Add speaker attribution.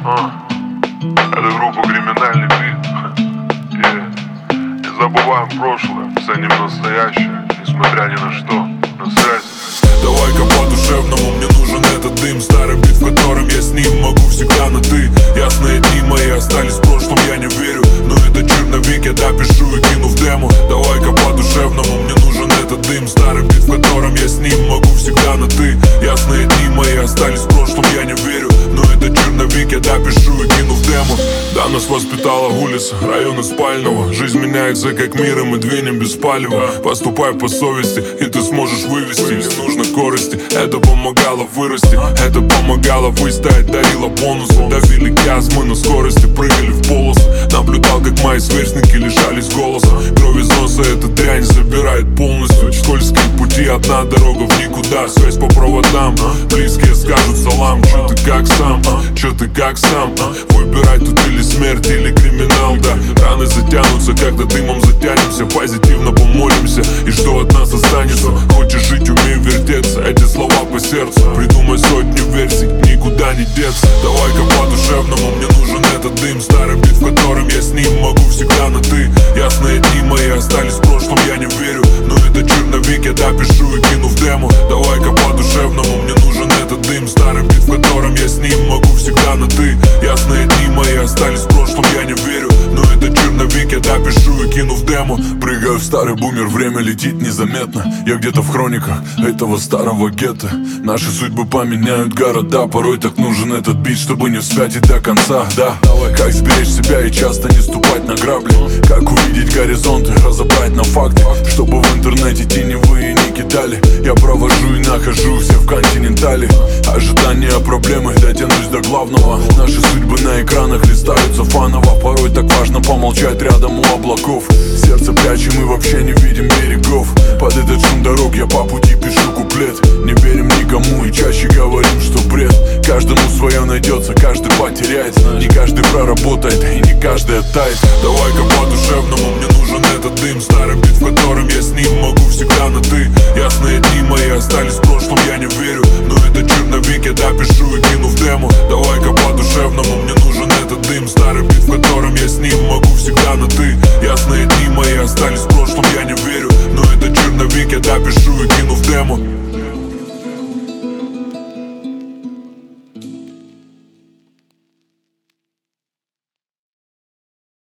Speaker 1: Это группа «Криминальный бит». Не забываем прошлое, ценим настоящее, несмотря ни на что, на связи.
Speaker 2: Давай-ка по-душевному, мне нужен этот дым. Старый бит, в котором я с ним могу всегда на ты. Ясные дни мои остались в прошлом, я не верю, но это черновик, я допишу и кину в демо. Давай-ка по-душевному, мне нужен этот дым. Старый бит, в котором я с ним могу всегда на ты. Ясные дни мои остались в прошлом, я не верю, но это черновик, я допишу и кину в демо. Да, нас воспитала улица, район из спального. Жизнь меняется как мир, и мы двинем без палева. Поступай по совести, и ты сможешь вывести. Не нужно скорости, это помогало вырасти. Это помогало выстоять, дарило бонусы. Давили газ, мы на скорости прыгали в полос. Наблюдал, как мои сверстники лишались голоса. Кровь из носа эта дрянь забирает полностью. Скользкие пути, одна дорога в никуда. Связь по проводам, близкие скажут салам. Чё ты как сам, чё ты как сам? Выбирай тут или смерть, или криминал, да. Раны затянутся, когда дымом затянемся. Позитивно помолимся, и что от нас останется? Хочешь жить, умей вертеться, эти слова по сердцу. Придумай сотню версий, никуда не деться. Давай-ка по-душевному, мне нужен этот дым. Старый бит, в котором я с ним могу всегда на ты. Ясные дни мои остались в прошлом, я не верю, но это черновик, я допишу и кину в демо. Давай-ка по-душевному, мне нужен этот дым. Старый бит, в котором я с ним могу всегда на ты. Ясные дни мои остались в прошлом, я не верю, но это черновик, я допишу и кину в демо. Прыгаю в старый бумер, время летит незаметно. Я где-то в хрониках этого старого гетто. Наши судьбы поменяют города. Порой так нужен этот бит, чтобы не вспятить до конца, да. Как сберечь себя и часто не ступать на грабли. Как увидеть горизонты, разобрать на факты, чтобы в интернете теневые не кидали. Я провожу и нахожу все в континентале. Ожидания проблемы, дотянусь до главного. Наши судьбы на экранах листаются фаново. Порой так важно помолчать рядом у облаков. Сердце прячем и вообще не видим берегов. Под этот шум дорог я по пути пишу куплет. Не верим никому и чаще говорим, что бред. Каждому свое найдется, каждый потеряет. Не каждый проработает и не каждый оттает. Давай-ка по-душевному, мне нужен этот дым. Старый бит, в котором я с ним могу всегда на ты.